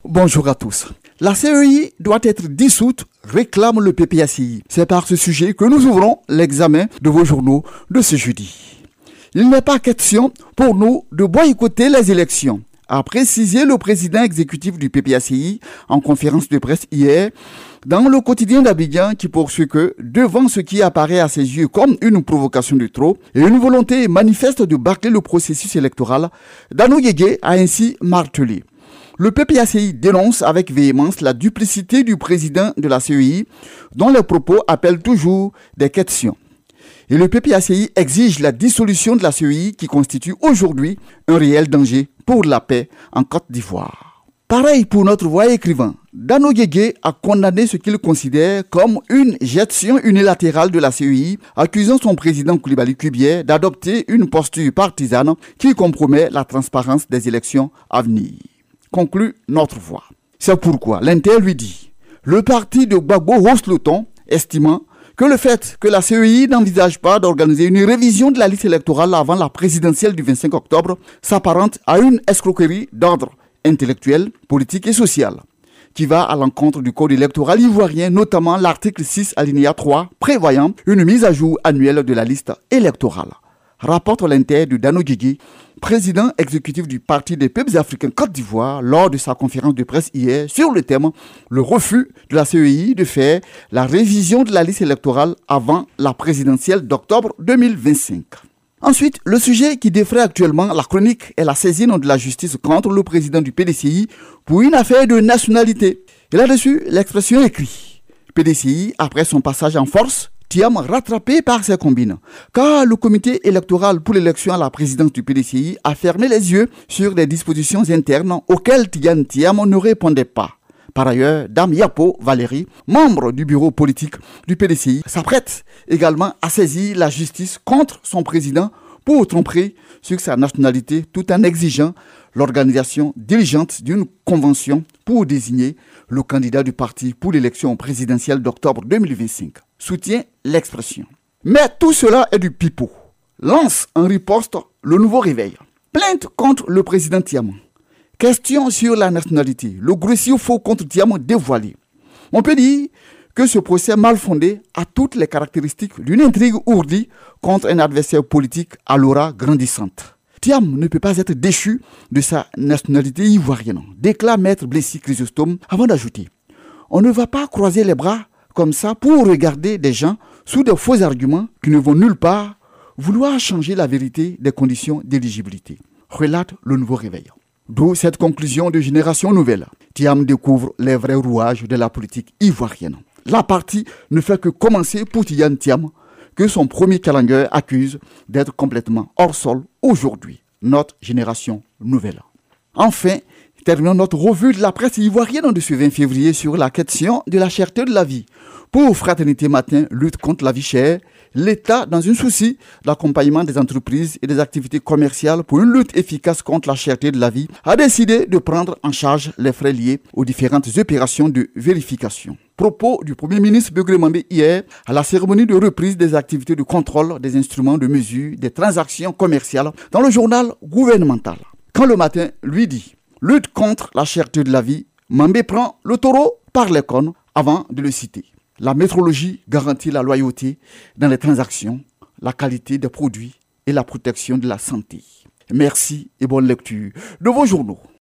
Bonjour à tous. La CEI doit être dissoute, réclame le PPACI. C'est par ce sujet que nous ouvrons l'examen de vos journaux de ce jeudi. Il n'est pas question pour nous de boycotter les élections, a précisé le président exécutif du PPACI en conférence de presse hier dans le quotidien d'Abidjan qui poursuit que, devant ce qui apparaît à ses yeux comme une provocation de trop et une volonté manifeste de bâcler le processus électoral, Danou Guégué a ainsi martelé. Le PPACI dénonce avec véhémence la duplicité du président de la CEI, dont les propos appellent toujours des questions. Et le PPACI exige la dissolution de la CEI qui constitue aujourd'hui un réel danger pour la paix en Côte d'Ivoire. Pareil pour notre voix écrivain, Danou Guégué a condamné ce qu'il considère comme une gestion unilatérale de la CEI, accusant son président Coulibaly Kubier d'adopter une posture partisane qui compromet la transparence des élections à venir. Conclut notre voix. C'est pourquoi l'Inter lui dit « Le parti de Gbagbo hausse le ton, estimant que le fait que la CEI n'envisage pas d'organiser une révision de la liste électorale avant la présidentielle du 25 octobre s'apparente à une escroquerie d'ordre intellectuel, politique et social, qui va à l'encontre du code électoral ivoirien, notamment l'article 6 alinéa 3, prévoyant une mise à jour annuelle de la liste électorale. Rapporte l'Inter de Danou Guégué, président exécutif du Parti des peuples africains Côte d'Ivoire, lors de sa conférence de presse hier sur le thème « Le refus de la CEI de faire la révision de la liste électorale avant la présidentielle d'octobre 2025 ». Ensuite, le sujet qui défraie actuellement la chronique est la saisine de la justice contre le président du PDCI pour une affaire de nationalité. Et là-dessus, l'expression écrit « PDCI, après son passage en force, Thiam rattrapé par ses combines, car le comité électoral pour l'élection à la présidence du PDCI a fermé les yeux sur des dispositions internes auxquelles Tidiane Thiam ne répondait pas. Par ailleurs, Dame Yapo Valérie, membre du bureau politique du PDCI, s'apprête également à saisir la justice contre son président pour tromperie sur sa nationalité tout en exigeant l'organisation diligente d'une convention pour désigner le candidat du parti pour l'élection présidentielle d'octobre 2025. Soutient l'expression. Mais tout cela est du pipeau. Lance en riposte le nouveau réveil. Plainte contre le président Thiam. Question sur la nationalité. Le grossier faux contre Thiam dévoilé. On peut dire que ce procès mal fondé a toutes les caractéristiques d'une intrigue ourdie contre un adversaire politique à l'aura grandissante. Thiam ne peut pas être déchu de sa nationalité ivoirienne, déclare Maître Blessy Chrysostome avant d'ajouter « On ne va pas croiser les bras comme ça pour regarder des gens sous de faux arguments qui ne vont nulle part vouloir changer la vérité des conditions d'éligibilité », relate le nouveau réveil. D'où cette conclusion de Génération Nouvelle. Thiam découvre les vrais rouages de la politique ivoirienne. La partie ne fait que commencer pour Tidiane Thiam, que son premier calendrier accuse d'être complètement hors sol aujourd'hui. Notre Génération Nouvelle. Enfin, terminons notre revue de la presse ivoirienne de ce 20 février sur la question de la cherté de la vie. Pour Fraternité Matin, lutte contre la vie chère, l'État, dans un souci d'accompagnement des entreprises et des activités commerciales pour une lutte efficace contre la cherté de la vie, a décidé de prendre en charge les frais liés aux différentes opérations de vérification. Propos du Premier ministre Begré Mambé hier à la cérémonie de reprise des activités de contrôle des instruments de mesure des transactions commerciales dans le journal gouvernemental. Quand le matin lui dit « Lutte contre la cherté de la vie », Mambé prend le taureau par les cornes avant de le citer. La métrologie garantit la loyauté dans les transactions, la qualité des produits et la protection de la santé. Merci et bonne lecture de vos journaux.